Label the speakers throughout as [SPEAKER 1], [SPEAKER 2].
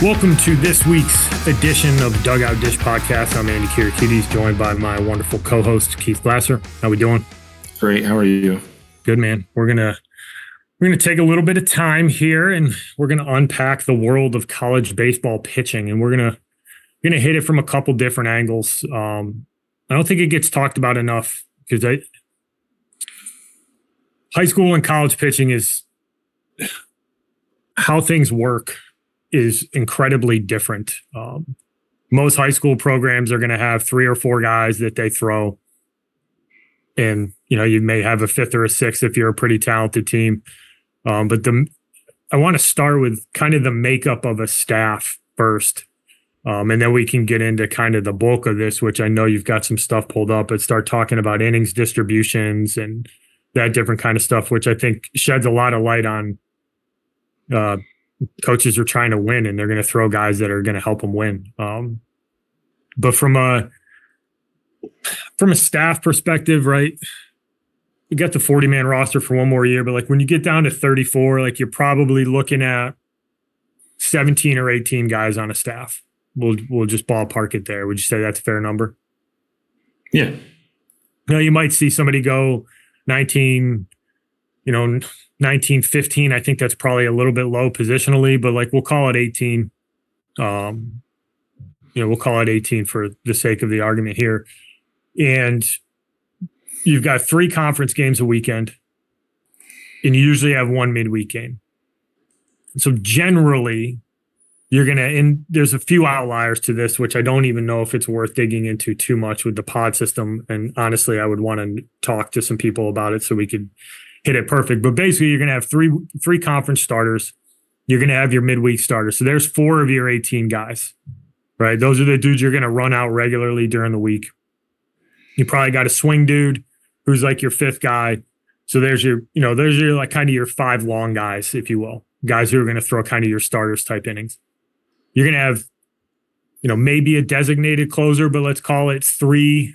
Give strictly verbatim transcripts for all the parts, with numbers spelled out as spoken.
[SPEAKER 1] Welcome to this week's edition of Dugout Dish Podcast. I'm Andy Kirikides, joined by my wonderful co-host Keith Glasser. How we doing?
[SPEAKER 2] Great. How are you?
[SPEAKER 1] Good, man. We're gonna we're gonna take a little bit of time here, and we're gonna unpack the world of college baseball pitching, and we're gonna we're gonna hit it from a couple different angles. Um, I don't think it gets talked about enough because I high school and college pitching is how things work is incredibly different. Um, most high school programs are going to have three or four guys that they throw. And, you know, you may have a fifth or a sixth if you're a pretty talented team. Um, but the I want to start with kind of the makeup of a staff first. Um, and then we can get into kind of the bulk of this, which I know you've got some stuff pulled up, but start talking about innings distributions and that different kind of stuff, which I think sheds a lot of light on uh, coaches are trying to win, and they're going to throw guys that are going to help them win. Um, but from a from a staff perspective, right? You got the forty man roster for one more year, but like when you get down to thirty-four, like you're probably looking at seventeen or eighteen guys on a staff. We'll we'll just ballpark it there. Would you say that's a fair number?
[SPEAKER 2] Yeah.
[SPEAKER 1] No, you might see somebody go nineteen, you know, nineteen, fifteen. I think that's probably a little bit low positionally, but like we'll call it eighteen. Um, you know, we'll call it eighteen for the sake of the argument here. And you've got three conference games a weekend, and you usually have one midweek game. So generally, you're going to, and there's a few outliers to this, which I don't even know if it's worth digging into too much with the pod system. And honestly, I would want to talk to some people about it so we could hit it perfect. But basically, you're going to have three three conference starters. You're going to have your midweek starters. So there's four of your eighteen guys, right? Those are the dudes you're going to run out regularly during the week. You probably got a swing dude who's like your fifth guy. So there's your, you know, there's your like kind of your five long guys, if you will, guys who are going to throw kind of your starters type innings. You're going to have, you know, maybe a designated closer, but let's call it three,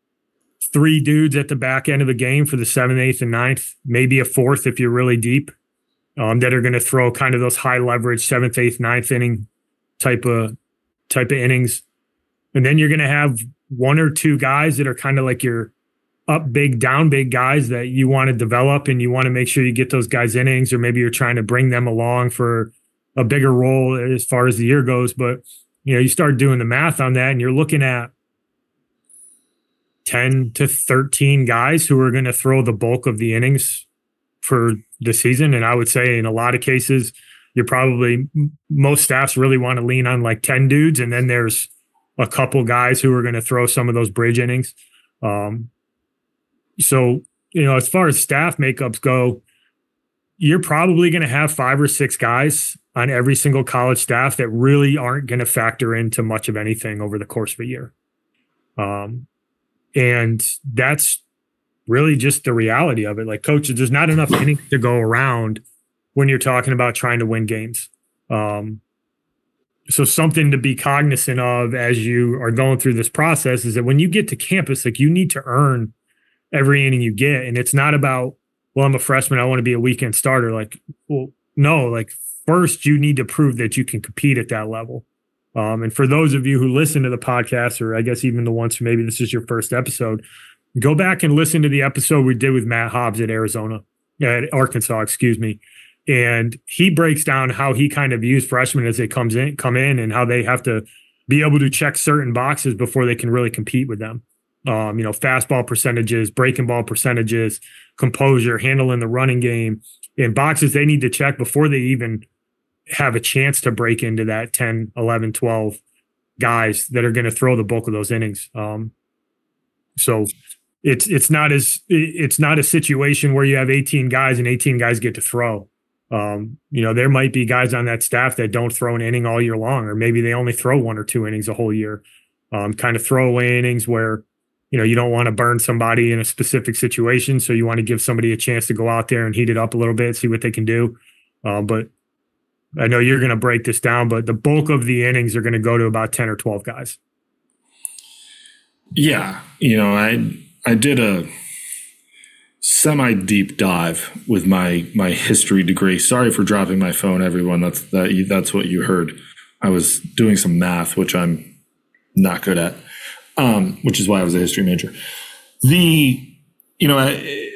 [SPEAKER 1] three dudes at the back end of the game for the seventh, eighth, and ninth, maybe a fourth if you're really deep, um, that are going to throw kind of those high leverage seventh, eighth, ninth inning type of type of innings. And then you're going to have one or two guys that are kind of like your up big, down big guys that you want to develop, and you want to make sure you get those guys innings, or maybe you're trying to bring them along for a bigger role as far as the year goes. But, you know, you start doing the math on that, and you're looking at ten to thirteen guys who are going to throw the bulk of the innings for the season. And I would say in a lot of cases, you're probably, most staffs really want to lean on like ten dudes. And then there's a couple guys who are going to throw some of those bridge innings. Um, so, you know, as far as staff makeups go, you're probably going to have five or six guys on every single college staff that really aren't going to factor into much of anything over the course of a year. Um, and that's really just the reality of it. Like, coaches, there's not enough innings to go around when you're talking about trying to win games. Um, so something to be cognizant of as you are going through this process is that when you get to campus, like, you need to earn every inning you get. And it's not about, well, I'm a freshman, I want to be a weekend starter. Like, well, no, like, first you need to prove that you can compete at that level. Um, and for those of you who listen to the podcast, or I guess even the ones who maybe this is your first episode, go back and listen to the episode we did with Matt Hobbs at Arizona, at Arkansas, excuse me. And he breaks down how he kind of views freshmen as they comes in, come in, and how they have to be able to check certain boxes before they can really compete with them. Um, you know, fastball percentages, breaking ball percentages, composure, handling the running game, and boxes they need to check before they even have a chance to break into that ten, eleven, twelve guys that are going to throw the bulk of those innings. Um, so it's it's not as it's not a situation where you have eighteen guys and eighteen guys get to throw. Um, you know, there might be guys on that staff that don't throw an inning all year long, or maybe they only throw one or two innings a whole year. Um, kind of throwaway innings where, you know, you don't want to burn somebody in a specific situation, so you want to give somebody a chance to go out there and heat it up a little bit, see what they can do. Uh, but I know you're going to break this down, but the bulk of the innings are going to go to about ten or twelve guys.
[SPEAKER 2] Yeah. You know, I I did a semi-deep dive with my my history degree. Sorry for dropping my phone, everyone. That's that that's what you heard. I was doing some math, which I'm not good at, um, which is why I was a history major. The, you know,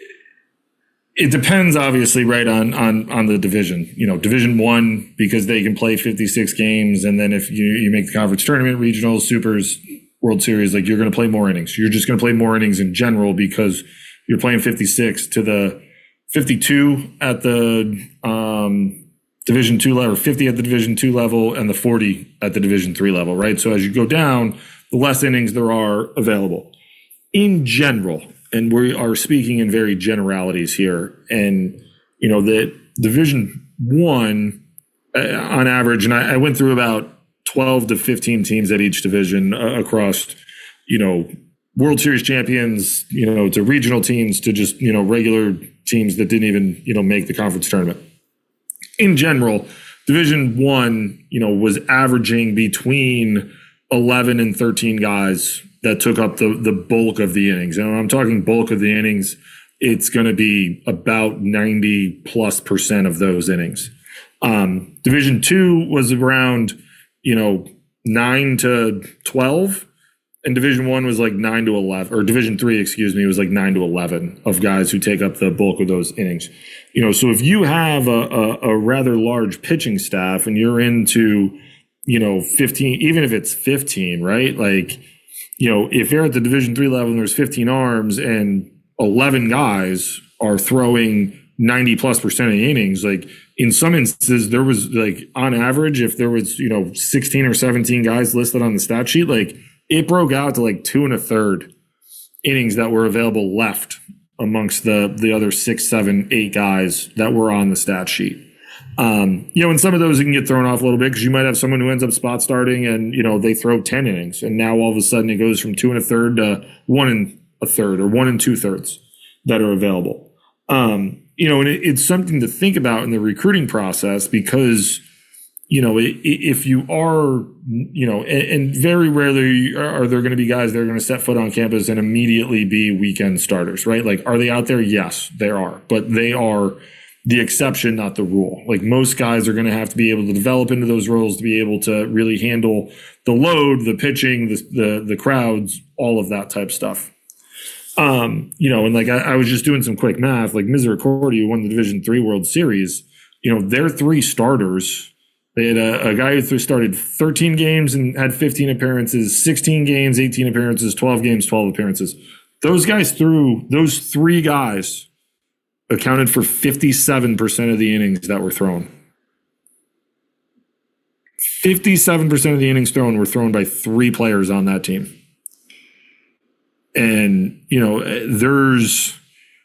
[SPEAKER 2] it depends obviously, right, on on on the division. You know, Division One, because they can play fifty-six games, and then if you you make the conference tournament, regionals, supers, World Series, like you're going to play more innings. You're just going to play more innings in general because you're playing fifty-six to the fifty-two at the um, Division Two level, fifty at the Division Two level, and the forty at the Division Three level, right? So as you go down, the less innings there are available in general. And we are speaking in very generalities here. And, you know, the Division One, uh, on average, and I, I went through about twelve to fifteen teams at each division uh, across, you know, World Series champions, you know, to regional teams, to just, you know, regular teams that didn't even, you know, make the conference tournament. In general, Division One, you know, was averaging between eleven and thirteen guys that took up the, the bulk of the innings. And when I'm talking bulk of the innings, it's going to be about ninety plus percent of those innings. Um, Division Two was around, you know, nine to twelve, and Division One was like nine to eleven, or Division Three, excuse me, was like nine to eleven of guys who take up the bulk of those innings. You know, so if you have a, a, a rather large pitching staff and you're into, you know, fifteen, even if it's fifteen, right? Like, you know, if you're at the Division Three level and there's fifteen arms and eleven guys are throwing ninety plus percent of the innings, like in some instances, there was like on average, if there was, you know, sixteen or seventeen guys listed on the stat sheet, like it broke out to like two and a third innings that were available left amongst the the other six, seven, eight guys that were on the stat sheet. Um, you know, and some of those you can get thrown off a little bit because you might have someone who ends up spot starting and, you know, they throw ten innings and now all of a sudden it goes from two and a third to one and a third or one and two thirds that are available. Um, you know, and it, it's something to think about in the recruiting process because, you know, it, if you are, you know, and, and very rarely are there going to be guys that are going to set foot on campus and immediately be weekend starters, right? Like, are they out there? Yes, there are, but they are the exception, not the rule. Like most guys are going to have to be able to develop into those roles to be able to really handle the load, the pitching, the the, the crowds, all of that type stuff. Um, you know, and like I, I was just doing some quick math, like Misericordia won the Division Three World Series. You know, their three starters, they had a, a guy who started thirteen games and had fifteen appearances, sixteen games, eighteen appearances, twelve games, twelve appearances. Those guys threw, those three guys accounted for fifty-seven percent of the innings that were thrown. fifty-seven percent of the innings thrown were thrown by three players on that team. And, you know, there's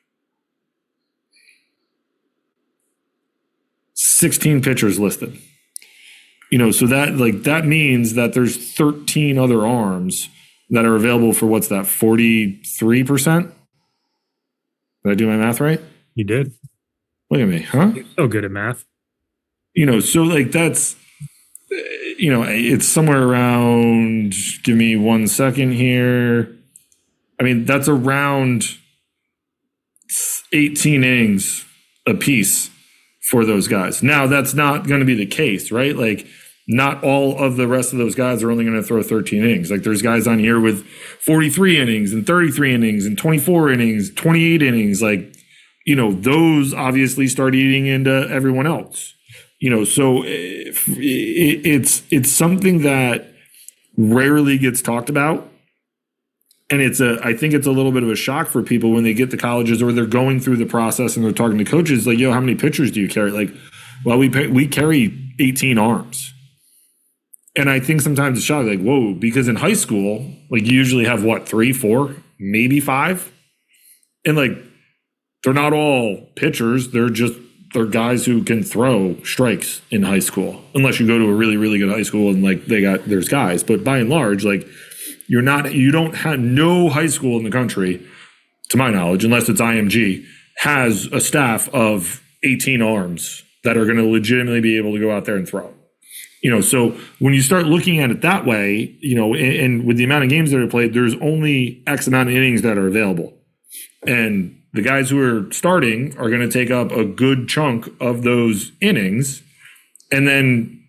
[SPEAKER 2] sixteen pitchers listed. You know, so that like that means that there's thirteen other arms that are available for what's that, forty-three percent? Did I do my math right?
[SPEAKER 1] You did.
[SPEAKER 2] Look at me, huh?
[SPEAKER 1] You're so good at math.
[SPEAKER 2] You know, so like that's, you know, it's somewhere around, give me one second here. I mean, that's around eighteen innings a piece for those guys. Now, that's not going to be the case, right? Like, not all of the rest of those guys are only going to throw thirteen innings. Like, there's guys on here with forty-three innings and thirty-three innings and twenty-four innings, twenty-eight innings. Like, you know, those obviously start eating into everyone else. You know, so it, it's it's something that rarely gets talked about. And it's a, I think it's a little bit of a shock for people when they get to colleges or they're going through the process and they're talking to coaches like, yo, how many pitchers do you carry? Like, well, we pay, we carry eighteen arms. And I think sometimes it's shocking, like, whoa, because in high school, like you usually have what, three, four, maybe five? And like, they're not all pitchers. They're just, they're guys who can throw strikes in high school, unless you go to a really, really good high school and like they got, there's guys. But by and large, like, You're not, you don't have, no high school in the country, to my knowledge, unless it's I M G, has a staff of eighteen arms that are going to legitimately be able to go out there and throw. You know, so when you start looking at it that way, you know, and, and with the amount of games that are played, there's only X amount of innings that are available. And the guys who are starting are going to take up a good chunk of those innings. And then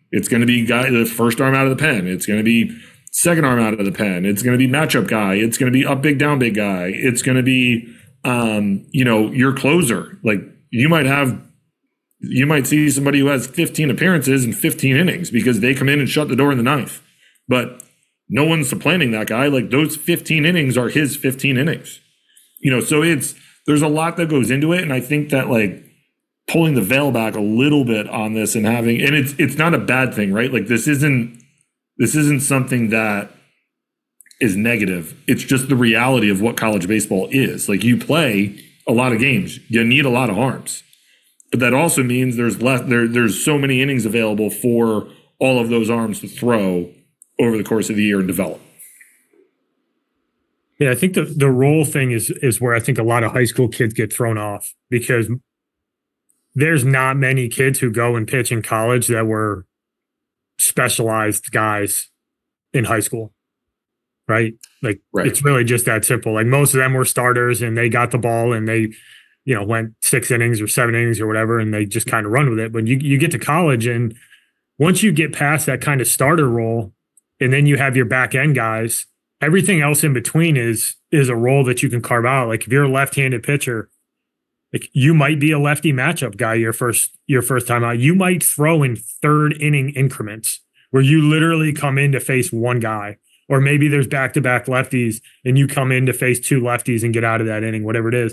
[SPEAKER 2] It's going to be guy the first arm out of the pen. It's going to be second arm out of the pen. It's going to be matchup guy. It's going to be up big, down big guy. It's going to be, um, you know, your closer. Like you might have, you might see somebody who has fifteen appearances and fifteen innings because they come in and shut the door in the ninth. But no one's supplanting that guy. Like those fifteen innings are his fifteen innings. You know, so it's, there's a lot that goes into it. And I think that like pulling the veil back a little bit on this and having, and it's, it's not a bad thing, right? Like this isn't, this isn't something that is negative. It's just the reality of what college baseball is. Like you play a lot of games, you need a lot of arms, but that also means there's less, there, there's so many innings available for all of those arms to throw over the course of the year and develop.
[SPEAKER 1] Yeah, I think the, the role thing is is where I think a lot of high school kids get thrown off because there's not many kids who go and pitch in college that were specialized guys in high school, right? Like
[SPEAKER 2] right.
[SPEAKER 1] It's really just that simple. Like most of them were starters and they got the ball and they, you know, went six innings or seven innings or whatever, and they just kind of run with it. But you you get to college, and once you get past that kind of starter role, and then you have your back end guys, everything else in between is is a role that you can carve out. Like if you're a left-handed pitcher, like you might be a lefty matchup guy your first your first time out. You might throw in third inning increments where you literally come in to face one guy, or maybe there's back-to-back lefties and you come in to face two lefties and get out of that inning, whatever it is.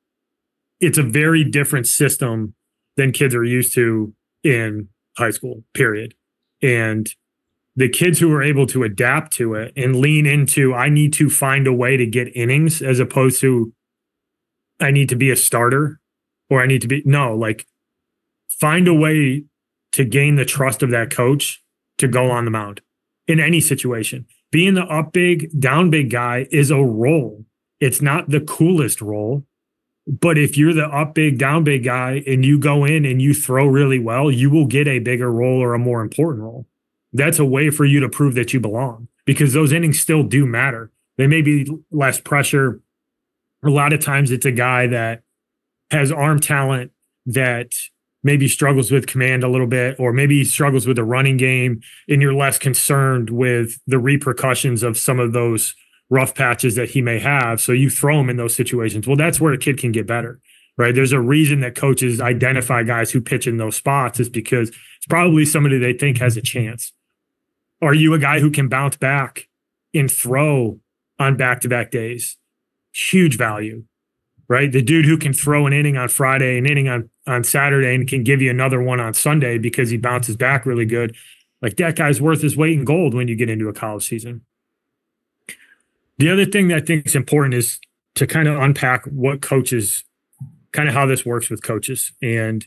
[SPEAKER 1] It's a very different system than kids are used to in high school, period. And the kids who are able to adapt to it and lean into, I need to find a way to get innings as opposed to I need to be a starter or I need to be, no, like find a way to gain the trust of that coach to go on the mound in any situation. Being the up big, down big guy is a role. It's not the coolest role, but if you're the up big, down big guy and you go in and you throw really well, you will get a bigger role or a more important role. That's a way for you to prove that you belong because those innings still do matter. They may be less pressure. A lot of times it's a guy that has arm talent that maybe struggles with command a little bit, or maybe struggles with the running game, and you're less concerned with the repercussions of some of those rough patches that he may have. So you throw him in those situations. Well, that's where a kid can get better, right? There's a reason that coaches identify guys who pitch in those spots is because it's probably somebody they think has a chance. Are you a guy who can bounce back and throw on back-to-back days? Huge value, right? The dude who can throw an inning on Friday, an inning on, on Saturday, and can give you another one on Sunday because he bounces back really good. Like that guy's worth his weight in gold when you get into a college season. The other thing that I think is important is to kind of unpack what coaches, kind of how this works with coaches. And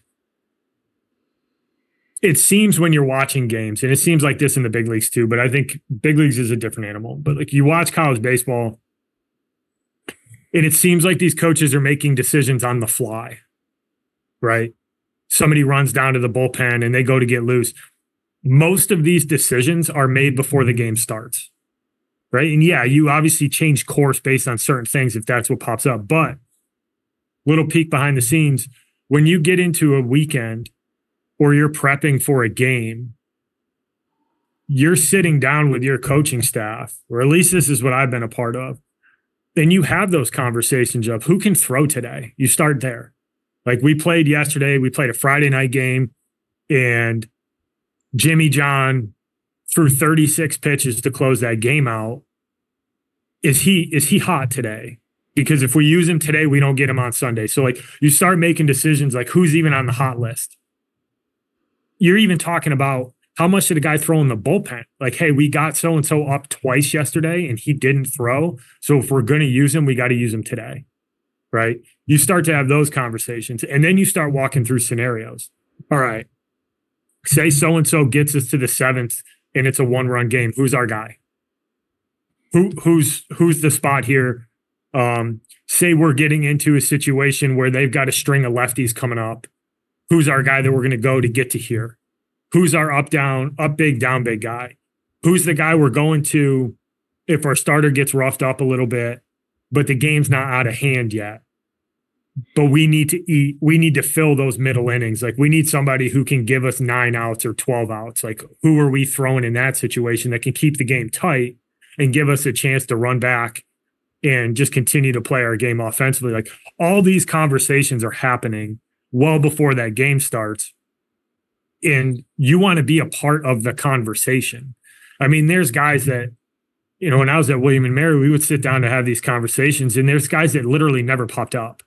[SPEAKER 1] it seems when you're watching games, and it seems like this in the big leagues too, but I think big leagues is a different animal. But like you watch college baseball, and it seems like these coaches are making decisions on the fly, right? Somebody runs down to the bullpen and they go to get loose. Most of these decisions are made before the game starts, right? And yeah, you obviously change course based on certain things if that's what pops up. But little peek behind the scenes, when you get into a weekend or you're prepping for a game, you're sitting down with your coaching staff, or at least this is what I've been a part of. Then you have those conversations of who can throw today. You start there. Like we played yesterday, we played a Friday night game, and Jimmy John threw thirty-six pitches to close that game out. Is he is he hot today? Because if we use him today, we don't get him on Sunday. So like you start making decisions like who's even on the hot list. You're even talking about how much did a guy throw in the bullpen? Like, hey, we got so-and-so up twice yesterday and he didn't throw. So if we're going to use him, we got to use him today, right? You start to have those conversations, and then you start walking through scenarios. All right, say so-and-so gets us to the seventh and it's a one-run game. Who's our guy? Who Who's who's the spot here? Um, say we're getting into a situation where they've got a string of lefties coming up. Who's our guy that we're going to go to get to here? Who's our up, down, up big, down big guy? Who's the guy we're going to if our starter gets roughed up a little bit, but the game's not out of hand yet? but we need to eat, we need to fill those middle innings. Like we need somebody who can give us nine outs or twelve outs. Like who are we throwing in that situation that can keep the game tight and give us a chance to run back and just continue to play our game offensively? Like all these conversations are happening well before that game starts. And you want to be a part of the conversation. I mean, there's guys that, you know, when I was at William and Mary, we would sit down to have these conversations, and there's guys that literally never popped up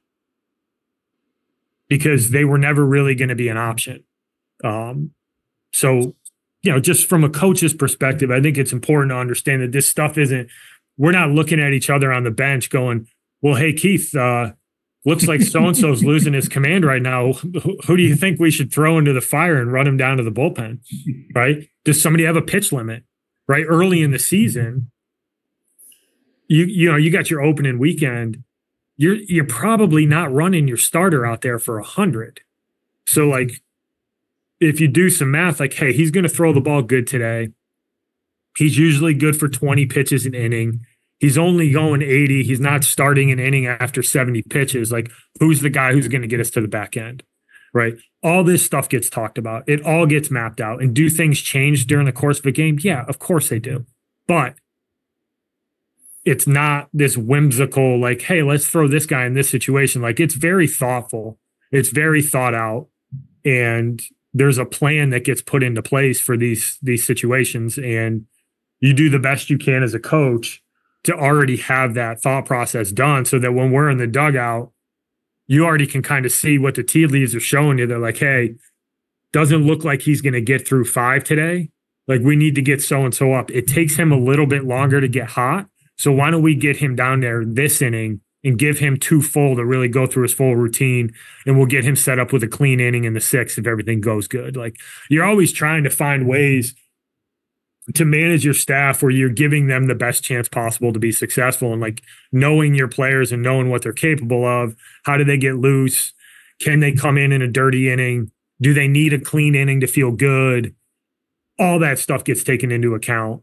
[SPEAKER 1] because they were never really going to be an option. Um, so, you know, just from a coach's perspective, I think it's important to understand that this stuff isn't, we're not looking at each other on the bench going, well, hey, Keith, uh, looks like so-and-so's losing his command right now. Who do you think we should throw into the fire and run him down to the bullpen, right? Does somebody have a pitch limit, right? Early in the season, you you know, you got your opening weekend. You're you're probably not running your starter out there for a hundred. So like, if you do some math, like, hey, he's going to throw the ball good today. He's usually good for twenty pitches an inning. He's only going eighty. He's not starting an inning after seventy pitches. Like, who's the guy who's going to get us to the back end, right? All this stuff gets talked about. It all gets mapped out. And do things change during the course of a game? Yeah, of course they do. But it's not this whimsical, like, hey, let's throw this guy in this situation. Like, it's very thoughtful. It's very thought out. And there's a plan that gets put into place for these, these situations. And you do the best you can as a coach to already have that thought process done so that when we're in the dugout, you already can kind of see what the tea leaves are showing you. They're like, hey, doesn't look like he's going to get through five today. Like, we need to get so-and-so up. It takes him a little bit longer to get hot. So why don't we get him down there this inning and give him two full to really go through his full routine, and we'll get him set up with a clean inning in the sixth if everything goes good. Like, you're always trying to find ways to manage your staff where you're giving them the best chance possible to be successful, and like knowing your players and knowing what they're capable of. How do they get loose? Can they come in in a dirty inning? Do they need a clean inning to feel good? All that stuff gets taken into account.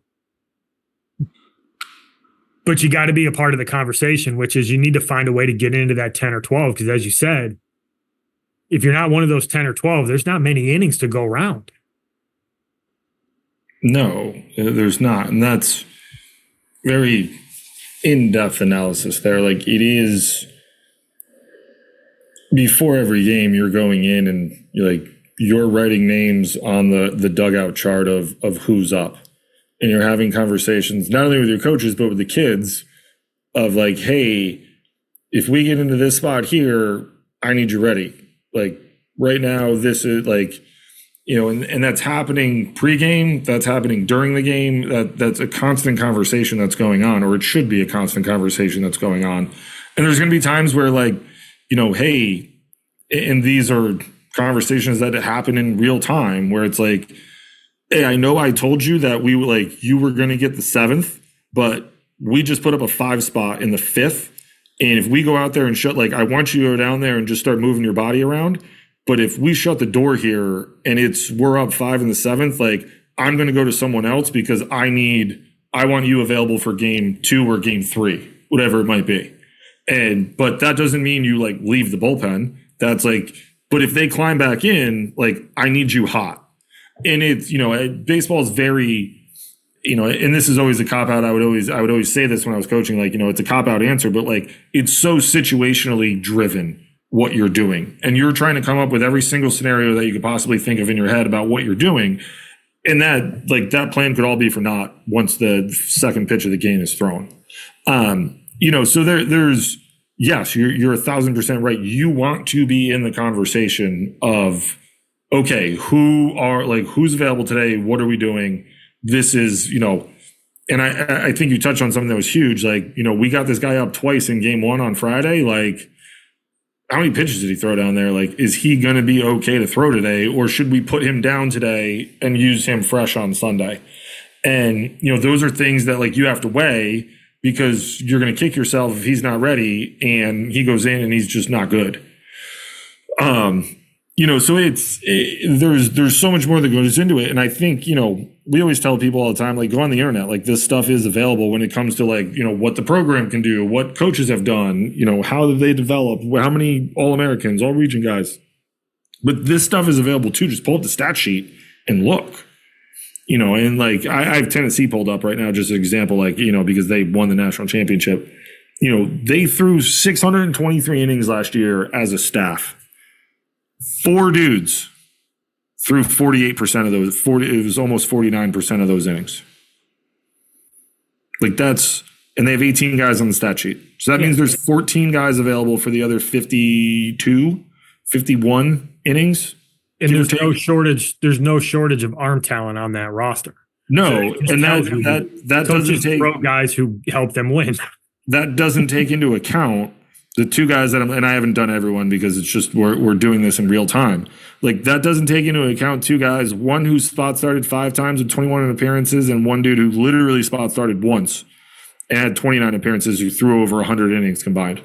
[SPEAKER 1] But you got to be a part of the conversation, which is you need to find a way to get into that ten or twelve. Because as you said, if you're not one of those ten or twelve, there's not many innings to go around.
[SPEAKER 2] No, there's not. And that's very in-depth analysis there. Like, it is, before every game, you're going in and you're like, you're writing names on the, the dugout chart of, of who's up. And you're having conversations, not only with your coaches, but with the kids of like, hey, if we get into this spot here, I need you ready. Like, right now, this is like, you know, and, and that's happening pregame, that's happening during the game. That that's a constant conversation that's going on, or it should be a constant conversation that's going on. And there's going to be times where, like, you know, hey, and these are conversations that happen in real time where it's like, hey, I know I told you that we were like, you were going to get the seventh, but we just put up a five spot in the fifth. And if we go out there and shut, like, I want you to go down there and just start moving your body around. But if we shut the door here and it's, we're up five in the seventh, like, I'm going to go to someone else because I need, I want you available for game two or game three, whatever it might be. And, but that doesn't mean you like leave the bullpen. That's like, but if they climb back in, like, I need you hot. And it's, you know, baseball is very, you know, and this is always a cop out. I would always, I would always say this when I was coaching, like, you know, it's a cop out answer, but like, it's so situationally driven what you're doing. And you're trying to come up with every single scenario that you could possibly think of in your head about what you're doing. And that, like, that plan could all be for naught once the second pitch of the game is thrown. Um, you know, so there, there's, yes, you're, you're a thousand percent right. You want to be in the conversation of, okay, who are, like, who's available today? What are we doing? This is, you know, and I, I think you touched on something that was huge. Like, you know, we got this guy up twice in game one on Friday. Like, how many pitches did he throw down there? Like, is he going to be okay to throw today? Or should we put him down today and use him fresh on Sunday? And, you know, those are things that, like, you have to weigh because you're going to kick yourself if he's not ready and he goes in and he's just not good. Um, you know, so it's it, there's there's so much more that goes into it, and I think, you know, we always tell people all the time, like, go on the internet, like this stuff is available when it comes to, like, you know, what the program can do, what coaches have done, you know, how did they develop, how many All Americans, All Region guys, but this stuff is available too. Just pull up the stat sheet and look, you know, and like I, I have Tennessee pulled up right now, just an example, like, you know, because they won the national championship. You know, they threw six hundred twenty-three innings last year as a staff. Four dudes threw forty-eight percent of those. forty, it was almost forty-nine percent of those innings. Like that's, and they have eighteen guys on the stat sheet. So that yeah. means there's fourteen guys available for the other fifty-two, fifty-one innings.
[SPEAKER 1] And there's no shortage. There's no shortage of arm talent on that roster.
[SPEAKER 2] No, so and that that that doesn't take
[SPEAKER 1] throw guys who help them win.
[SPEAKER 2] That doesn't take into account the two guys that I'm, and I haven't done everyone because it's just we're we're doing this in real time. Like that doesn't take into account two guys, one who spot started five times with twenty-one appearances, and one dude who literally spot started once and had twenty-nine appearances who threw over one hundred innings combined.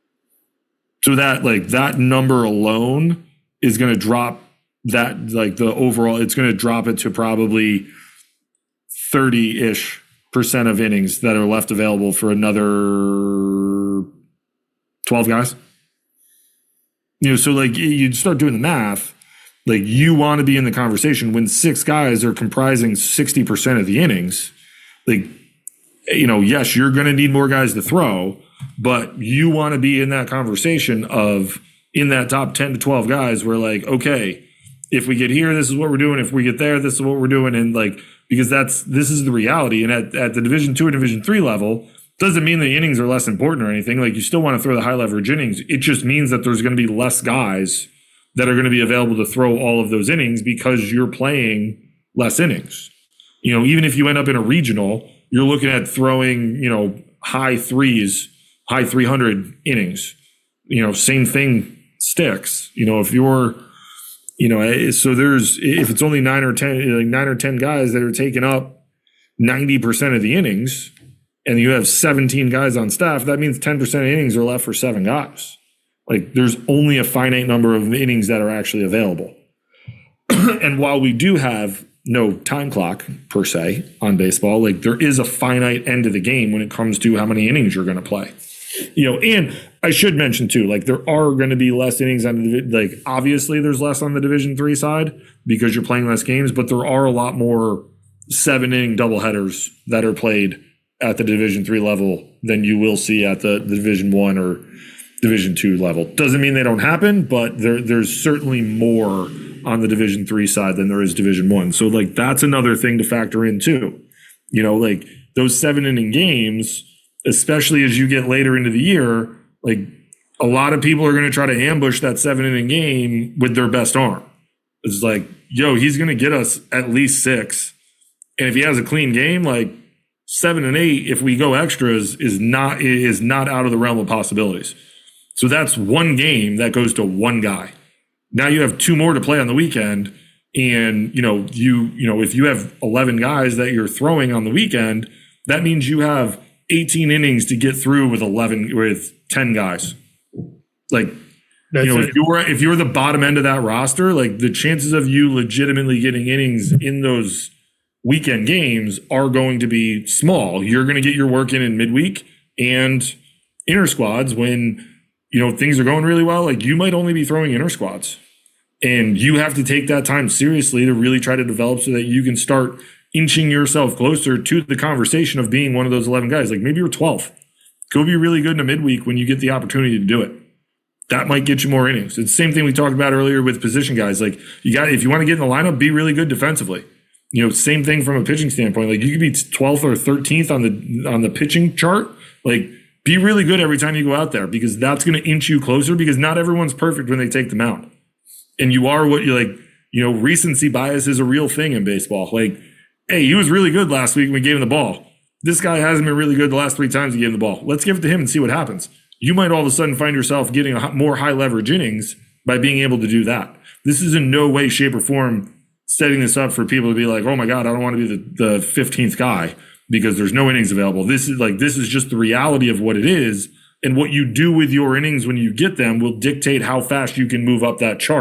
[SPEAKER 2] So that like that number alone is going to drop that like the overall. It's going to drop it to probably thirty-ish percent of innings that are left available for another twelve guys. You know, so like you start doing the math, like you want to be in the conversation when six guys are comprising sixty percent of the innings. Like, you know, yes, you're going to need more guys to throw, but you want to be in that conversation of in that top ten to twelve guys where like, okay, if we get here, this is what we're doing. If we get there, this is what we're doing. And like, because that's, this is the reality. And at, at the division two and division three level, doesn't mean the innings are less important or anything. Like you still want to throw the high leverage innings. It just means that there's going to be less guys that are going to be available to throw all of those innings because you're playing less innings. You know, even if you end up in a regional, you're looking at throwing, you know, high threes, high three hundred innings. You know, same thing sticks. You know, if you're, you know, so there's, if it's only nine or ten, like nine or ten guys that are taking up ninety percent of the innings, and you have seventeen guys on staff, that means ten percent of innings are left for seven guys. Like there's only a finite number of innings that are actually available. And while we do have no time clock per se on baseball, like there is a finite end of the game when it comes to how many innings you're going to play. You know, and I should mention too, like there are going to be less innings on the, like obviously there's less on the division three side because you're playing less games, but there are a lot more seven inning doubleheaders that are played at the division three level than you will see at the, the division one or division two level. Doesn't mean they don't happen, but there, there's certainly more on the division three side than there is division one. So like, that's another thing to factor in too. You know, like those seven inning games, especially as you get later into the year, like a lot of people are going to try to ambush that seven inning game with their best arm. It's like, yo, he's going to get us at least six. And if he has a clean game, like seven and eight, if we go extras, is not is not out of the realm of possibilities. So that's one game that goes to one guy. Now you have two more to play on the weekend. And, you know, you, you know, if you have eleven guys that you're throwing on the weekend, that means you have eighteen innings to get through with eleven, with ten guys. Like, that's you know, it. if you're, if you're the bottom end of that roster, like the chances of you legitimately getting innings in those weekend games are going to be small. You're going to get your work in in midweek and inter squads when, you know, things are going really well. Like you might only be throwing inter squads, and you have to take that time seriously to really try to develop so that you can start inching yourself closer to the conversation of being one of those eleven guys. Like maybe you're twelfth. Go be really good in a midweek when you get the opportunity to do it. That might get you more innings. It's the same thing we talked about earlier with position guys. Like you got, if you want to get in the lineup, be really good defensively. You know, same thing from a pitching standpoint. Like you could be twelfth or thirteenth on the on the pitching chart. Like be really good every time you go out there because that's going to inch you closer because not everyone's perfect when they take the mound. And you are what you like, you know, recency bias is a real thing in baseball. Like, hey, he was really good last week when we gave him the ball. This guy hasn't been really good the last three times we gave him the ball. Let's give it to him and see what happens. You might all of a sudden find yourself getting a more high leverage innings by being able to do that. This is in no way, shape, or form setting this up for people to be like, oh my God, I don't want to be the, the fifteenth guy because there's no innings available. This is like, this is just the reality of what it is. And what you do with your innings when you get them will dictate how fast you can move up that chart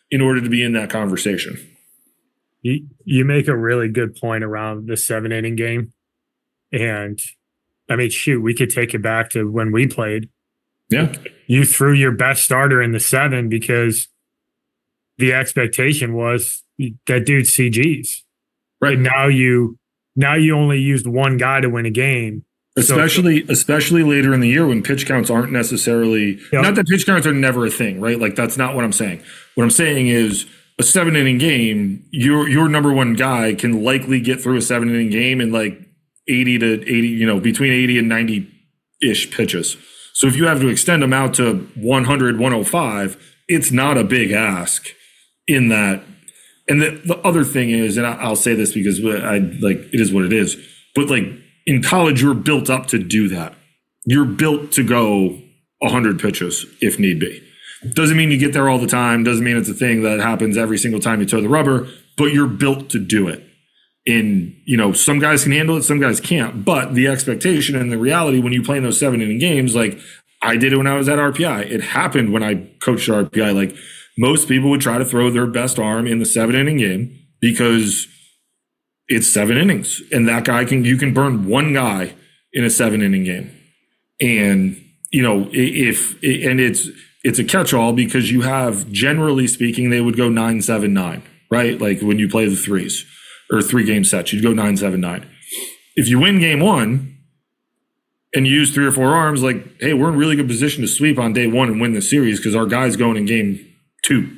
[SPEAKER 2] in order to be in that conversation.
[SPEAKER 1] You, you make a really good point around the seven inning game. And I mean, shoot, we could take it back to when we played.
[SPEAKER 2] Yeah.
[SPEAKER 1] You threw your best starter in the seven because the expectation was that dude's C Gs.
[SPEAKER 2] Right.
[SPEAKER 1] And now you now you only used one guy to win a game.
[SPEAKER 2] Especially so, especially later in the year when pitch counts aren't necessarily yep. not that pitch counts are never a thing, right? Like that's not what I'm saying. What I'm saying is a seven inning game, your your number one guy can likely get through a seven inning game in like eighty to eighty, you know, between eighty and ninety ish pitches. So if you have to extend them out to one hundred, one oh five, it's not a big ask in that. And the, the other thing is, and I, I'll say this because I like it is what it is, but like in college, you're built up to do that. You're built to go one hundred pitches if need be. Doesn't mean you get there all the time. Doesn't mean it's a thing that happens every single time you toe the rubber, but you're built to do it. And, you know, some guys can handle it, some guys can't. But the expectation and the reality when you play in those seven inning games, like I did it when I was at R P I. It happened when I coached R P I. Like most people would try to throw their best arm in the seven inning game because it's seven innings. And that guy can, you can burn one guy in a seven inning game. And, you know, if, and it's, it's a catch-all because you have, generally speaking, they would go nine, seven, nine, right? Like when you play the threes or three game sets, you'd go nine, seven, nine. If you win game one and you use three or four arms, like, hey, we're in really good position to sweep on day one and win the series because our guy's going in game two.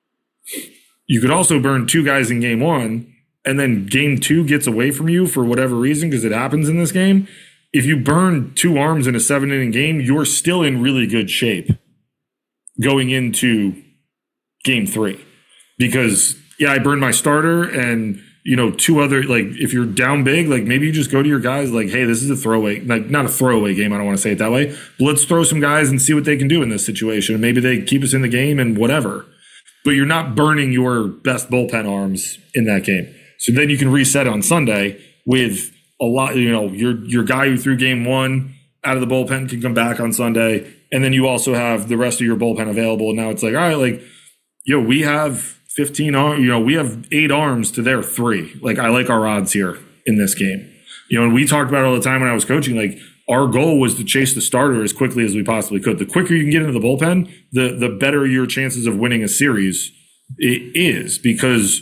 [SPEAKER 2] You could also burn two guys in game one and then game two gets away from you for whatever reason because it happens in this game. If you burn two arms in a seven inning game, you're still in really good shape going into game three because yeah, I burned my starter and, you know, two other, like if you're down big, like maybe you just go to your guys like, hey, this is a throwaway, like not a throwaway game. I don't want to say it that way, but let's throw some guys and see what they can do in this situation. Maybe they keep us in the game and whatever, but you're not burning your best bullpen arms in that game. So then you can reset on Sunday with a lot, you know, your, your guy who threw game one out of the bullpen can come back on Sunday. And then you also have the rest of your bullpen available. And now it's like, all right, like, yo, we have fifteen arms, you know, we have eight arms to their three. Like, I like our odds here in this game. You know, and we talked about it all the time when I was coaching, like, our goal was to chase the starter as quickly as we possibly could. The quicker you can get into the bullpen, the the better your chances of winning a series it is. Because,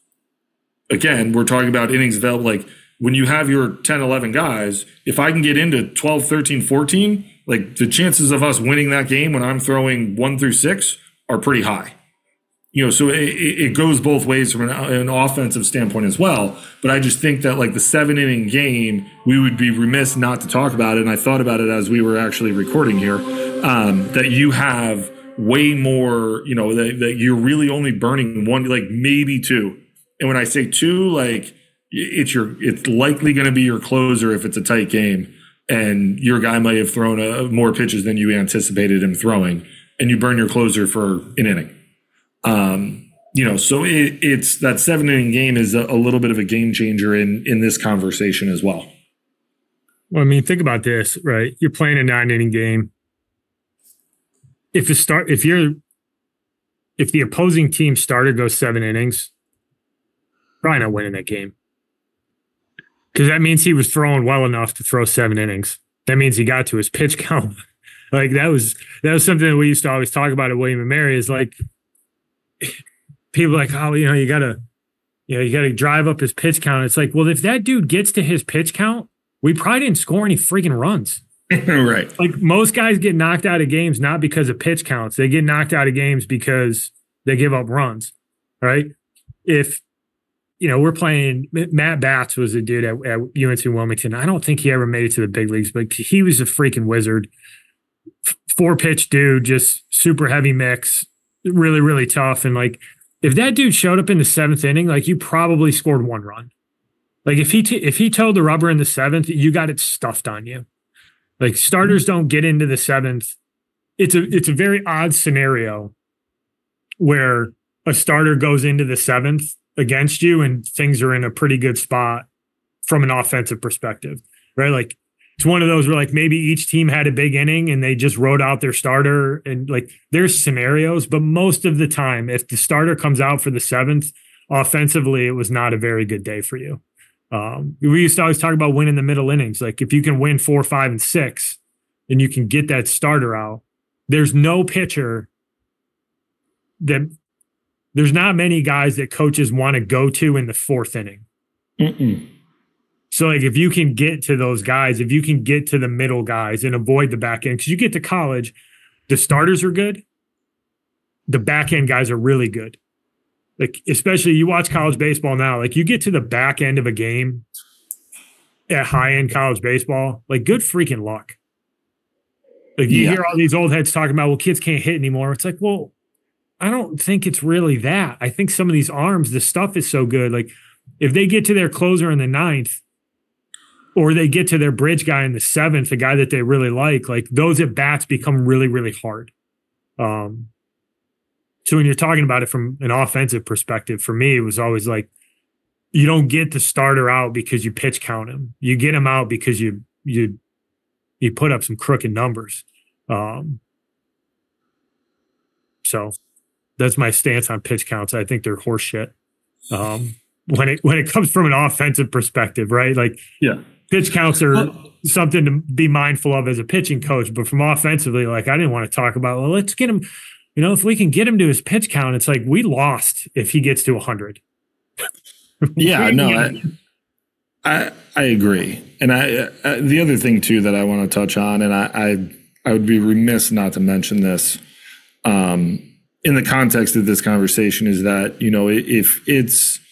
[SPEAKER 2] again, we're talking about innings available. Like, when you have your ten, eleven guys, if I can get into twelve, thirteen, fourteen, like the chances of us winning that game when I'm throwing one through six are pretty high. You know, so it, it goes both ways from an, an offensive standpoint as well. But I just think that like the seven inning game, we would be remiss not to talk about it. And I thought about it as we were actually recording here, um, that you have way more, you know, that, that you're really only burning one, like maybe two. And when I say two, like it's your, it's likely going to be your closer if it's a tight game. And your guy might have thrown a, more pitches than you anticipated him throwing, and you burn your closer for an inning. Um, you know, so it, it's that seven inning game is a, a little bit of a game changer in in this conversation as well.
[SPEAKER 1] Well, I mean, think about this, right? You're playing a nine inning game. If the start, if you're, if the opposing team starter goes seven innings, probably not winning that game. Because that means he was throwing well enough to throw seven innings. That means he got to his pitch count. Like that was that was something that we used to always talk about at William and Mary. Is like people are like, oh, you know, you gotta, you know, you gotta drive up his pitch count. It's like, well, if that dude gets to his pitch count, we probably didn't score any freaking runs.
[SPEAKER 2] Right.
[SPEAKER 1] Like most guys get knocked out of games not because of pitch counts. They get knocked out of games because they give up runs. Right. If you know, we're playing, Matt Batts was a dude at, at U N C Wilmington. I don't think he ever made it to the big leagues, but he was a freaking wizard. Four pitch dude, just super heavy mix, really, really tough. And like, if that dude showed up in the seventh inning, like you probably scored one run. Like if he, t- if he towed the rubber in the seventh, you got it stuffed on you. Like starters don't get into the seventh. It's a, it's a very odd scenario where a starter goes into the seventh against you and things are in a pretty good spot from an offensive perspective, right? Like it's one of those where like maybe each team had a big inning and they just wrote out their starter, and like there's scenarios, but most of the time, if the starter comes out for the seventh, offensively, it was not a very good day for you. Um, we used to always talk about winning the middle innings. Like if you can win four, five, and six, and you can get that starter out, there's no pitcher that there's not many guys that coaches want to go to in the fourth inning. Mm-mm. So like if you can get to those guys, if you can get to the middle guys and avoid the back end, because you get to college, the starters are good. The back end guys are really good. Like especially you watch college baseball now, like you get to the back end of a game at high end college baseball, like good freaking luck. Like you yeah. hear all these old heads talking about, well, kids can't hit anymore. It's like, well, I don't think it's really that. I think some of these arms, the stuff is so good. Like if they get to their closer in the ninth, or they get to their bridge guy in the seventh, a guy that they really like, like those at bats become really, really hard. Um, so when you're talking about it from an offensive perspective, for me, it was always like, you don't get the starter out because you pitch count him. You get him out because you, you, you put up some crooked numbers. Um, so that's my stance on pitch counts. I think they're horse shit. Um, when it, when it comes from an offensive perspective, right? Like,
[SPEAKER 2] yeah.
[SPEAKER 1] Pitch counts are something to be mindful of as a pitching coach, but from offensively, like I didn't want to talk about, well, let's get him, you know, if we can get him to his pitch count, it's like we lost if he gets to one hundred.
[SPEAKER 2] Yeah, no, I, I I agree. And I, I the other thing too that I want to touch on, and I I, I would be remiss not to mention this um, in the context of this conversation, is that, you know, if it's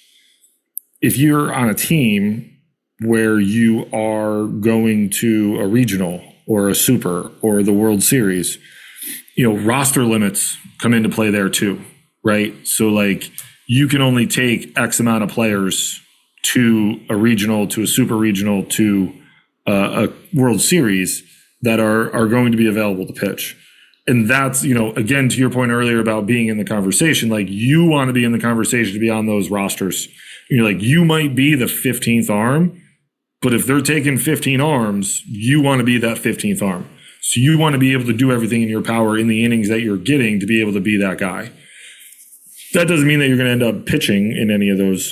[SPEAKER 2] if you're on a team where you are going to a regional or a super or the World Series, you know, roster limits come into play there too, right? So like you can only take X amount of players to a regional, to a super regional, to uh, a World Series that are are going to be available to pitch. And that's, you know, again, to your point earlier about being in the conversation, like you want to be in the conversation to be on those rosters. You're like, you might be the fifteenth arm, but if they're taking fifteen arms, you want to be that fifteenth arm. So you want to be able to do everything in your power in the innings that you're getting to be able to be that guy. That doesn't mean that you're going to end up pitching in any of those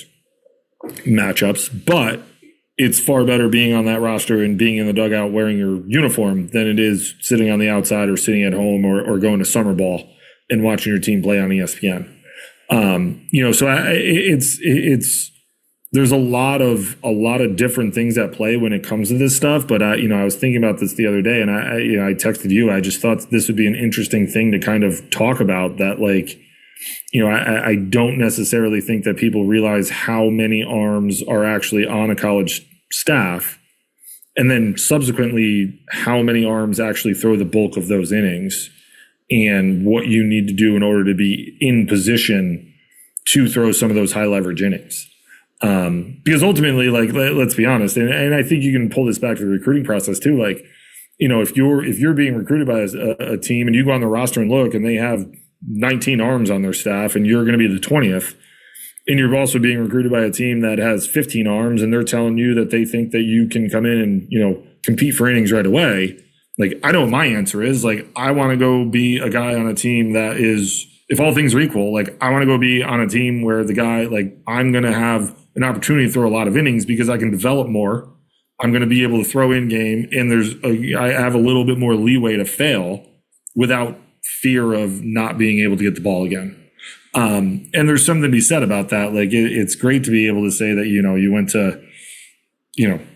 [SPEAKER 2] matchups, but it's far better being on that roster and being in the dugout wearing your uniform than it is sitting on the outside or sitting at home or, or going to summer ball and watching your team play on E S P N. Um, you know, so I, it's, it's, there's a lot of, a lot of different things at play when it comes to this stuff. But I, you know, I was thinking about this the other day and I, you know, I texted you, I just thought this would be an interesting thing to kind of talk about, that like, you know, I, I don't necessarily think that people realize how many arms are actually on a college staff, and then subsequently how many arms actually throw the bulk of those innings, and what you need to do in order to be in position to throw some of those high leverage innings. Um, because ultimately, like, let, let's be honest, and, and I think you can pull this back to the recruiting process too. Like, you know, if you're, if you're being recruited by a, a team and you go on the roster and look and they have nineteen arms on their staff and you're going to be the twentieth, and you're also being recruited by a team that has fifteen arms and they're telling you that they think that you can come in and, you know, compete for innings right away. Like, I know what my answer is. Like, I want to go be a guy on a team that is, if all things are equal, like, I want to go be on a team where the guy, like, I'm going to have an opportunity to throw a lot of innings because I can develop more. I'm going to be able to throw in game, and there's a, I have a little bit more leeway to fail without fear of not being able to get the ball again. Um, and there's something to be said about that. Like, it, it's great to be able to say that, you know, you went to, you know,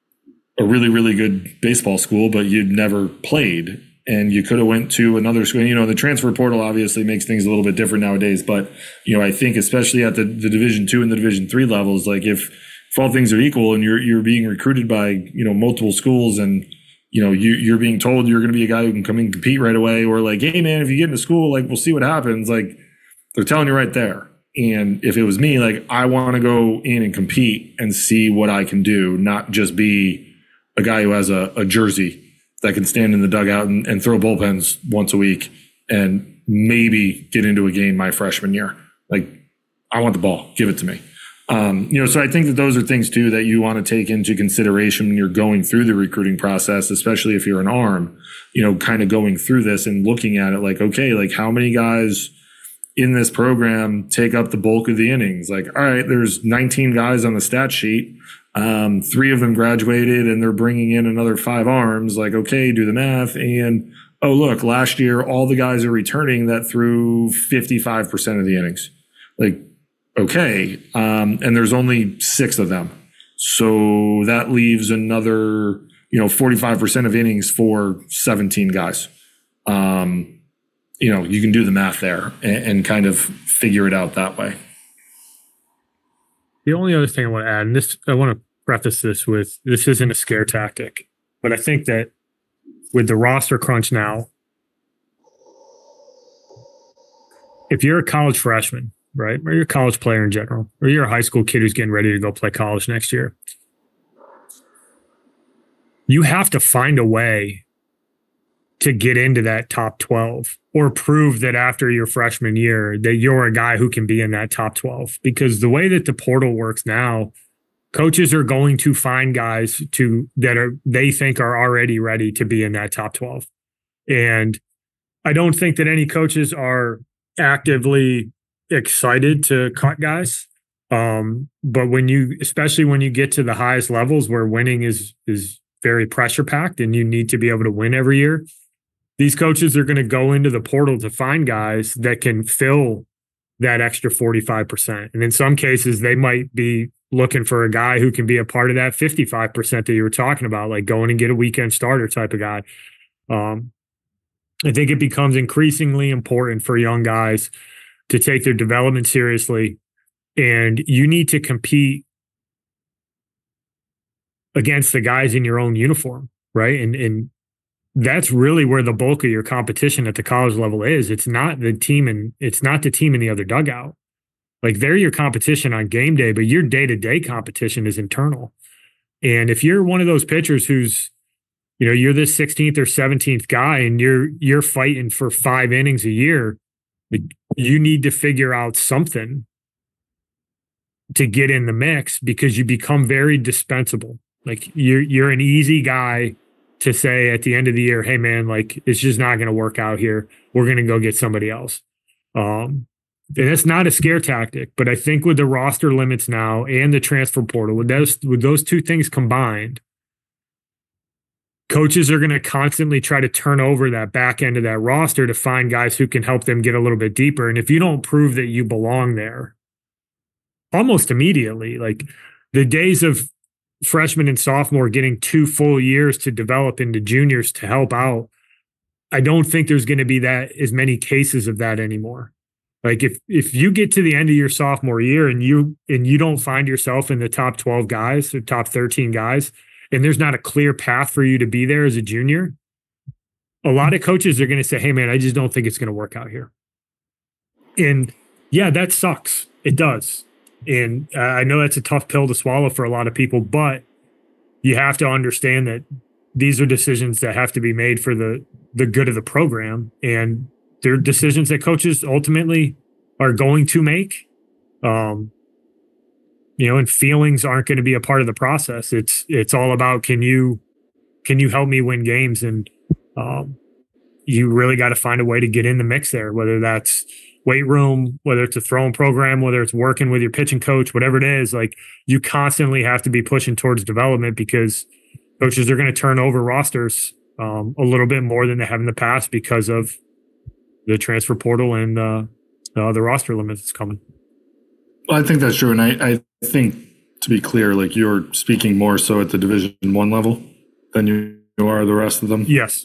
[SPEAKER 2] a really, really good baseball school, but you'd never played, and you could have went to another school. You know, the transfer portal obviously makes things a little bit different nowadays, but, you know, I think especially at the, the division two and the division three levels, like if, if all things are equal and you're, you're being recruited by, you know, multiple schools, and, you know, you, you're being told you're going to be a guy who can come in and compete right away, or like, hey man, if you get into school, like, we'll see what happens. Like, they're telling you right there. And if it was me, like, I want to go in and compete and see what I can do, not just be a guy who has a, a jersey that can stand in the dugout and, and throw bullpens once a week and maybe get into a game my freshman year. Like, I want the ball. Give it to me. Um, you know, so I think that those are things too that you want to take into consideration when you're going through the recruiting process, especially if you're an arm, you know, kind of going through this and looking at it like, okay, like how many guys in this program take up the bulk of the innings? Like, all right, there's nineteen guys on the stat sheet. Um, three of them graduated and they're bringing in another five arms. Like, okay, do the math. And, oh, look, last year, all the guys are returning that threw fifty-five percent of the innings. Like, okay. Um, and there's only six of them. So that leaves another, you know, forty-five percent of innings for seventeen guys. Um, you know, you can do the math there and, and kind of figure it out that way.
[SPEAKER 1] The only other thing I want to add, and this, I want to preface this with, this isn't a scare tactic, but I think that with the roster crunch now, if you're a college freshman, right, or you're a college player in general, or you're a high school kid who's getting ready to go play college next year, you have to find a way to get into that top twelve or prove that after your freshman year that you're a guy who can be in that top twelve. Because the way that the portal works now, coaches are going to find guys to that are they think are already ready to be in that top twelve. And I don't think that any coaches are actively excited to cut guys. Um, but when you, especially when you get to the highest levels where winning is is very pressure packed and you need to be able to win every year, these coaches are going to go into the portal to find guys that can fill that extra forty-five percent. And in some cases, they might be looking for a guy who can be a part of that fifty-five percent that you were talking about, like going and get a weekend starter type of guy. Um, I think it becomes increasingly important for young guys to take their development seriously, and you need to compete against the guys in your own uniform, right? And and that's really where the bulk of your competition at the college level is. It's not the team and it's not the team in the other dugout. Like they're your competition on game day, but your day-to-day competition is internal. And if you're one of those pitchers who's, you know, you're this sixteenth or seventeenth guy and you're you're fighting for five innings a year, you need to figure out something to get in the mix because you become very dispensable. Like you're you're an easy guy to say at the end of the year, hey man, like it's just not going to work out here. We're going to go get somebody else. Um, and it's not a scare tactic, but I think with the roster limits now and the transfer portal, with those with those two things combined, coaches are going to constantly try to turn over that back end of that roster to find guys who can help them get a little bit deeper. And if you don't prove that you belong there almost immediately, like the days of freshman and sophomore getting two full years to develop into juniors to help out, I don't think there's going to be that as many cases of that anymore. Like if if you get to the end of your sophomore year and you and you don't find yourself in the top twelve guys or top thirteen guys, and there's not a clear path for you to be there as a junior, a lot of coaches are going to say, hey man, I just don't think it's going to work out here. And yeah, that sucks. It does. And uh, I know that's a tough pill to swallow for a lot of people, but you have to understand that these are decisions that have to be made for the, the good of the program. And they're decisions that coaches ultimately are going to make. Um, you know, and feelings aren't going to be a part of the process. It's, it's all about, can you, can you help me win games? And um, you really got to find a way to get in the mix there, whether that's weight room, whether it's a throwing program, whether it's working with your pitching coach, whatever it is. Like you constantly have to be pushing towards development because coaches are going to turn over rosters um, a little bit more than they have in the past because of the transfer portal and uh, uh, the roster limits that's coming.
[SPEAKER 2] Well, I think that's true. And I, I think, to be clear, like you're speaking more so at the Division One level than you are the rest of them.
[SPEAKER 1] Yes.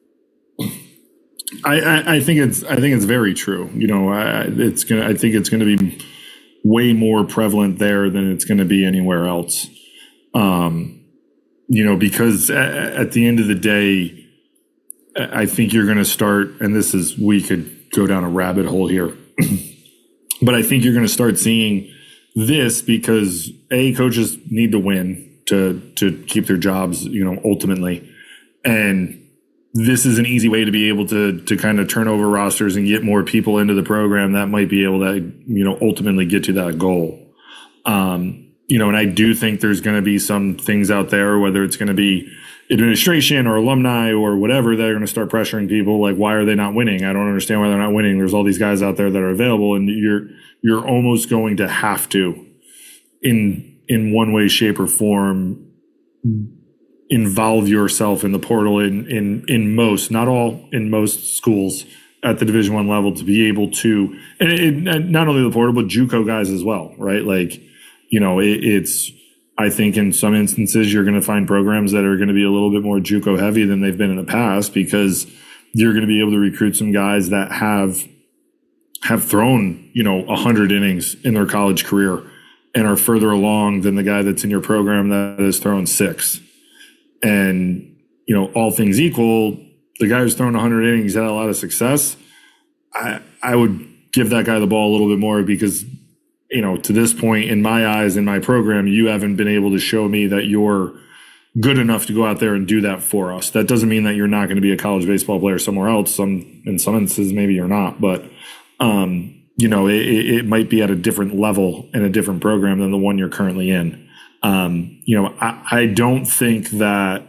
[SPEAKER 2] I, I, I think it's I think it's very true. You know, I, it's gonna. I think it's going to be way more prevalent there than it's going to be anywhere else. Um, you know, because at, at the end of the day, I think you're going to start, and this is we could go down a rabbit hole here, but I think you're going to start seeing this because A, coaches need to win to to keep their jobs. You know, ultimately, and this is an easy way to be able to to kind of turn over rosters and get more people into the program that might be able to, you know, ultimately get to that goal. Um, you know, and I do think there's going to be some things out there, whether it's going to be administration or alumni or whatever, that are going to start pressuring people. Like, why are they not winning? I don't understand why they're not winning. There's all these guys out there that are available, and you're you're almost going to have to, in in one way, shape, or form, involve yourself in the portal in in in most, not all, in most schools at the Division One level, to be able to, and, it, and not only the portal but JUCO guys as well, right? Like, you know, it, it's. I think in some instances you're going to find programs that are going to be a little bit more JUCO heavy than they've been in the past, because you're going to be able to recruit some guys that have have thrown, you know, a hundred innings in their college career and are further along than the guy that's in your program that has thrown six. And, you know, all things equal, the guy who's thrown a hundred innings had a lot of success. I I would give that guy the ball a little bit more, because, you know, to this point, in my eyes, in my program, you haven't been able to show me that you're good enough to go out there and do that for us. That doesn't mean that you're not going to be a college baseball player somewhere else. Some, in some instances, maybe you're not, but, um, you know, it, it might be at a different level in a different program than the one you're currently in. Um, you know, I, I don't think that,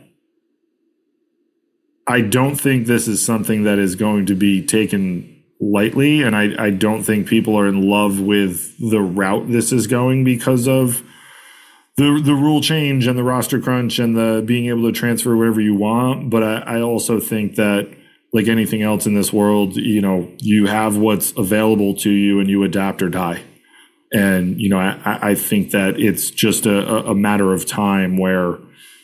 [SPEAKER 2] I don't think this is something that is going to be taken lightly, and I, I don't think people are in love with the route this is going because of the the rule change and the roster crunch and the being able to transfer wherever you want. But I, I also think that, like anything else in this world, you know, you have what's available to you and you adapt or die. And, you know, I, I think that it's just a, a matter of time where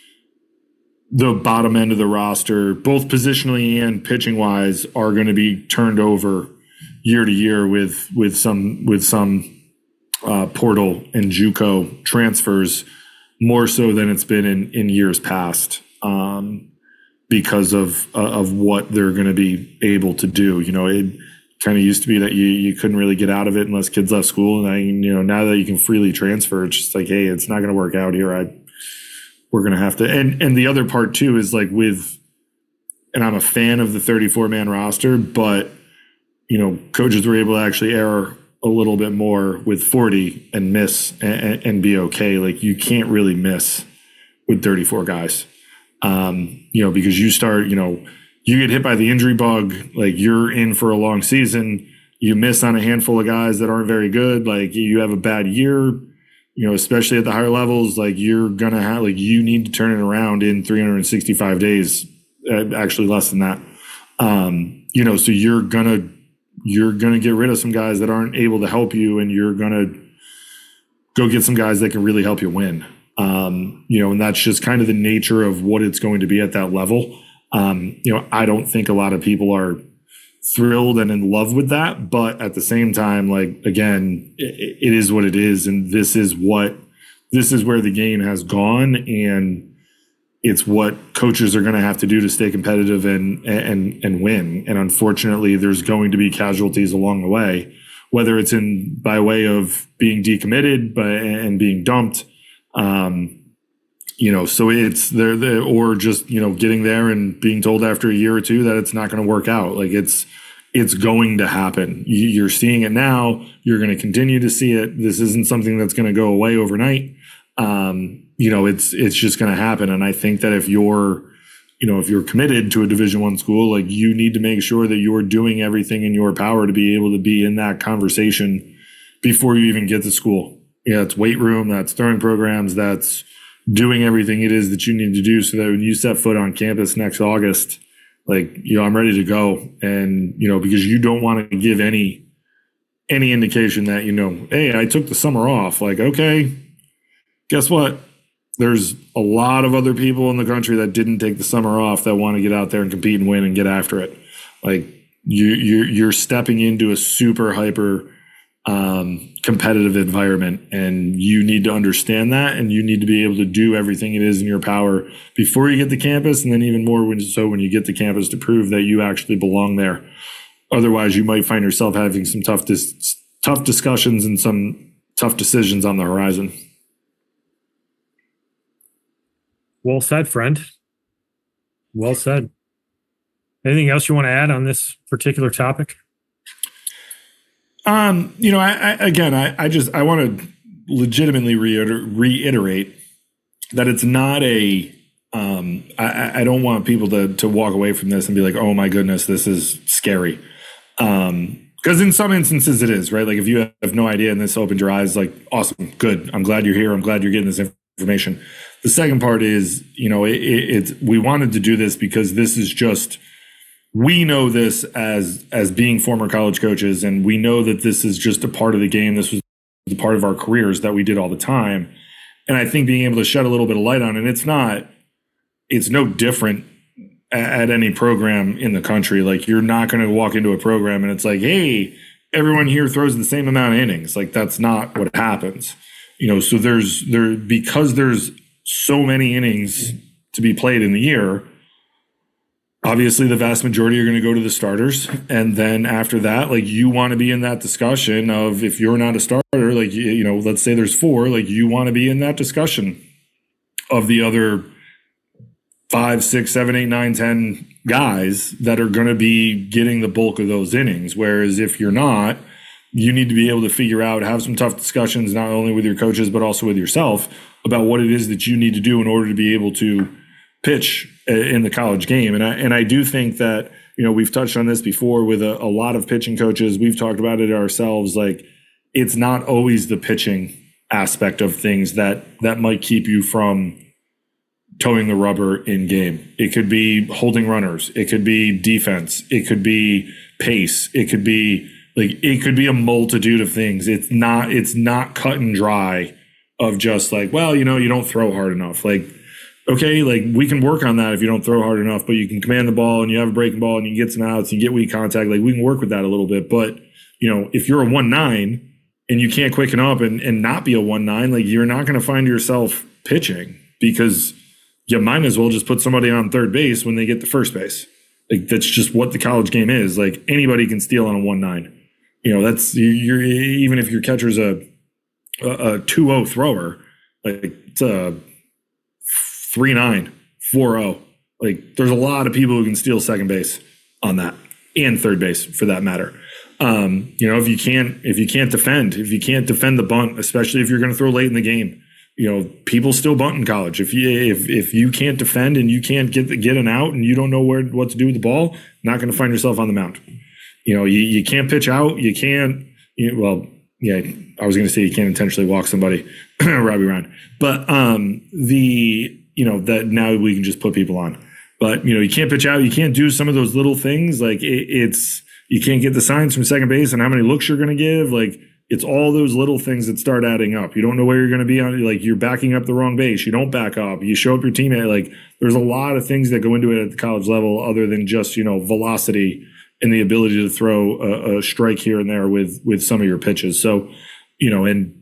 [SPEAKER 2] the bottom end of the roster, both positionally and pitching wise, are going to be turned over year to year with with some with some uh, portal and JUCO transfers, more so than it's been in, in years past, um, because of uh, of what they're going to be able to do. You know, it kind of used to be that you you couldn't really get out of it unless kids left school, and I, you know, now that you can freely transfer, it's just like, hey, it's not going to work out here. I We're going to have to. And and the other part, too, is like with, and I'm a fan of the thirty-four man roster, but, you know, coaches were able to actually err a little bit more with forty and miss and, and be okay. Like, you can't really miss with thirty-four guys, um, you know, because you start, you know, you get hit by the injury bug, like you're in for a long season. You miss on a handful of guys that aren't very good. Like, you have a bad year. You know, especially at the higher levels, like you're going to have, like, you need to turn it around in three hundred sixty-five days, uh, actually less than that. Um, you know, so you're going to, you're going to get rid of some guys that aren't able to help you, and you're going to go get some guys that can really help you win. Um, you know, and that's just kind of the nature of what it's going to be at that level. Um, you know, I don't think a lot of people are thrilled and in love with that, but at the same time, like, again, it, it is what it is, and this is what this is where the game has gone, and it's what coaches are going to have to do to stay competitive and and and win. And unfortunately, there's going to be casualties along the way, whether it's in by way of being decommitted by, and being dumped, um, you know, so it's there, there, or just, you know, getting there and being told after a year or two that it's not going to work out. Like, it's, it's going to happen. You, you're seeing it now. You're going to continue to see it. This isn't something that's going to go away overnight. Um, you know, it's, it's just going to happen. And I think that if you're, you know, if you're committed to a Division One school, like, you need to make sure that you're doing everything in your power to be able to be in that conversation before you even get to school. Yeah, it's weight room, that's throwing programs, that's doing everything it is that you need to do so that when you set foot on campus next August, like, you know, I'm ready to go. And, you know, because you don't want to give any, any indication that, you know, hey, I took the summer off. Like, okay, guess what? There's a lot of other people in the country that didn't take the summer off that want to get out there and compete and win and get after it. Like, you, you you're stepping into a super hyper um, competitive environment, and you need to understand that, and you need to be able to do everything it is in your power before you get to campus, and then even more when so when you get to campus, to prove that you actually belong there. Otherwise, you might find yourself having some tough dis- tough discussions and some tough decisions on the horizon.
[SPEAKER 1] Well said, friend. Well said. Anything else you want to add on this particular topic?
[SPEAKER 2] Um, you know, I, I again, I, I just I want to, legitimately reiter- reiterate that it's not a, um, I, I don't want people to, to walk away from this and be like, oh my goodness, this is scary. Um, because in some instances it is, right? Like if you have no idea and this opened your eyes, like, awesome, good. I'm glad you're here. I'm glad you're getting this information. The second part is, you know, it, it, it's, we wanted to do this because this is just, we know this as, as being former college coaches, and we know that this is just a part of the game. This was the part of our careers that we did all the time. And I think being able to shed a little bit of light on it, it's not, it's no different at any program in the country. Like, you're not going to walk into a program and it's like, hey, everyone here throws the same amount of innings. Like, that's not what happens. You know, so there's there because there's so many innings to be played in the year. Obviously, the vast majority are going to go to the starters. And then after that, like, you want to be in that discussion of, if you're not a starter, like, you, you know, let's say there's four, like, you want to be in that discussion of the other five, six, seven, eight, nine, ten guys that are going to be getting the bulk of those innings. Whereas if you're not, you need to be able to figure out, have some tough discussions, not only with your coaches, but also with yourself about what it is that you need to do in order to be able to pitch in the college game. And I, and I do think that, you know, we've touched on this before with a, a lot of pitching coaches. We've talked about it ourselves. Like, it's not always the pitching aspect of things that, that might keep you from towing the rubber in game. It could be holding runners. It could be defense. It could be pace. It could be like, it could be a multitude of things. It's not, it's not cut and dry of just like, well, you know, you don't throw hard enough. Like, okay, like, we can work on that if you don't throw hard enough, but you can command the ball and you have a breaking ball and you get some outs, you get weak contact. Like, we can work with that a little bit. But, you know, if you're a one nine and you can't quicken up and, and not be a one nine, like, you're not going to find yourself pitching, because you might as well just put somebody on third base when they get to first base. Like, that's just what the college game is. Like, anybody can steal on a one nine. You know, that's, you're, even if your catcher's a a two oh thrower, like, it's a three nine, four oh. Like, there's a lot of people who can steal second base on that, and third base for that matter. Um, you know, if you can't if you can't defend, if you can't defend the bunt, especially if you're going to throw late in the game, you know, people still bunt in college. If you if if you can't defend and you can't get the, get an out and you don't know where what to do with the ball, not going to find yourself on the mound. You know, you, you can't pitch out. You can't. You, well, yeah, I was going to say you can't intentionally walk somebody, Robbie Ryan, but um, the you know that now we can just put people on. But, you know, you can't pitch out. You can't do some of those little things. Like, it, it's you can't get the signs from second base and how many looks you're going to give. Like, it's all those little things that start adding up. You don't know where you're going to be on. Like, you're backing up the wrong base. You don't back up. You show up your teammate. Like, there's a lot of things that go into it at the college level other than just, you know, velocity and the ability to throw a, a strike here and there with with some of your pitches. So, you know, and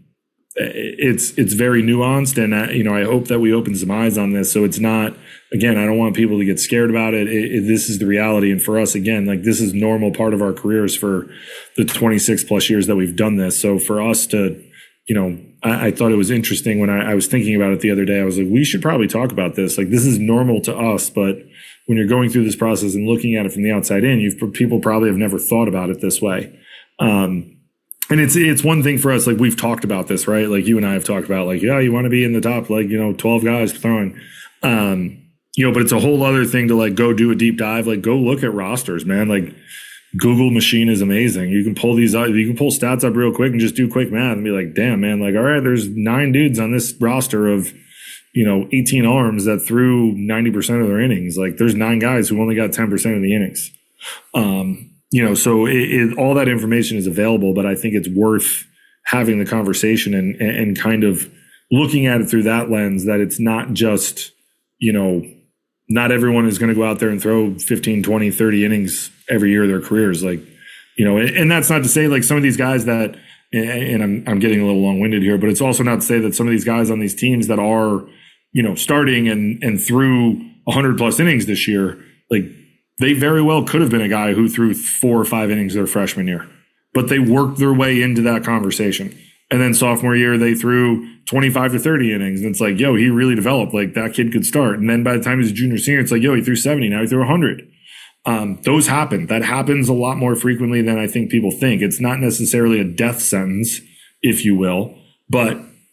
[SPEAKER 2] it's it's very nuanced, and I, you know, I hope that we open some eyes on this. So it's not, again, I don't want people to get scared about it. It, it. This is the reality, and for us, again, like, this is normal part of our careers for the twenty-six plus years that we've done this. So for us to, you know, I, I thought it was interesting when I, I was thinking about it the other day. I was like, we should probably talk about this. Like, this is normal to us, but when you're going through this process and looking at it from the outside in, you've people probably have never thought about it this way. Um, And it's it's one thing for us, like, we've talked about this, right? Like, you and I have talked about, like, yeah, you want to be in the top, like, you know, twelve guys throwing, um, you know, but it's a whole other thing to, like, go do a deep dive, like, go look at rosters, man. Like, Google machine is amazing. You can pull these out, you can pull stats up real quick and just do quick math and be like, damn, man, like, all right, there's nine dudes on this roster of, you know, eighteen arms that threw ninety percent of their innings. Like, there's nine guys who only got ten percent of the innings. Um, You know, so it, it, all that information is available, but I think it's worth having the conversation and, and kind of looking at it through that lens, that it's not just, you know, not everyone is going to go out there and throw fifteen, twenty, thirty innings every year of their careers. Like, you know, and, and that's not to say, like, some of these guys that, and I'm, I'm getting a little long winded here, but it's also not to say that some of these guys on these teams that are, you know, starting and, and threw one hundred plus innings this year, like, they very well could have been a guy who threw four or five innings their freshman year, but they worked their way into that conversation. And then sophomore year, they threw twenty-five to thirty innings. And it's like, yo, he really developed. Like, that kid could start. And then by the time he's a junior senior, it's like, yo, he threw seventy. Now he threw one hundred. Um, those happen. That happens a lot more frequently than I think people think. It's not necessarily a death sentence, if you will, but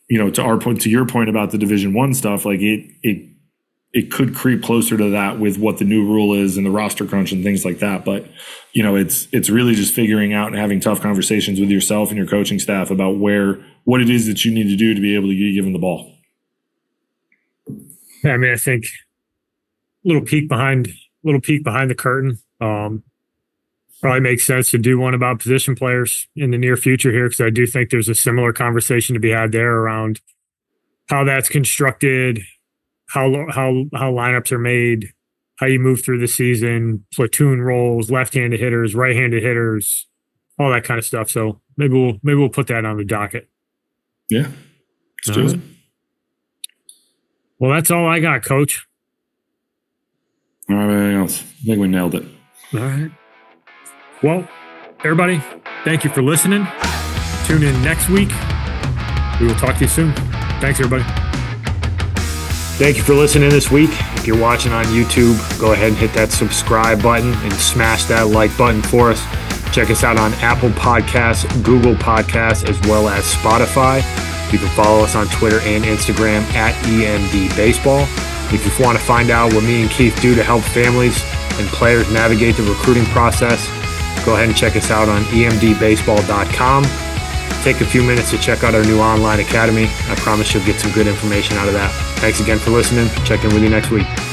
[SPEAKER 2] you know, to our point, to your point about the Division One stuff, like it, it, it could creep closer to that with what the new rule is and the roster crunch and things like that. But, you know, it's, it's really just figuring out and having tough conversations with yourself and your coaching staff about where, what it is that you need to do to be able to get given the ball.
[SPEAKER 1] Yeah, I mean, I think a little peek behind, little peek behind the curtain. Um, probably makes sense to do one about position players in the near future here, because I do think there's a similar conversation to be had there around how that's constructed, how how how lineups are made, how you move through the season, platoon roles, left-handed hitters, right-handed hitters, all that kind of stuff. So maybe we'll maybe we'll put that on the docket.
[SPEAKER 2] Yeah, let's do it.
[SPEAKER 1] Well, that's all I got, Coach.
[SPEAKER 2] All right, anything else? I think we nailed it.
[SPEAKER 1] All right. Well, everybody, thank you for listening. Tune in next week. We will talk to you soon. Thanks, everybody. Thank you for listening this week. If you're watching on YouTube, go ahead and hit that subscribe button and smash that like button for us. Check us out on Apple Podcasts, Google Podcasts, as well as Spotify. You can follow us on Twitter and Instagram at E M D Baseball. If you want to find out what me and Keith do to help families and players navigate the recruiting process, go ahead and check us out on E M D baseball dot com. Take a few minutes to check out our new online academy. I promise you'll get some good information out of that. Thanks again for listening. Check in with you next week.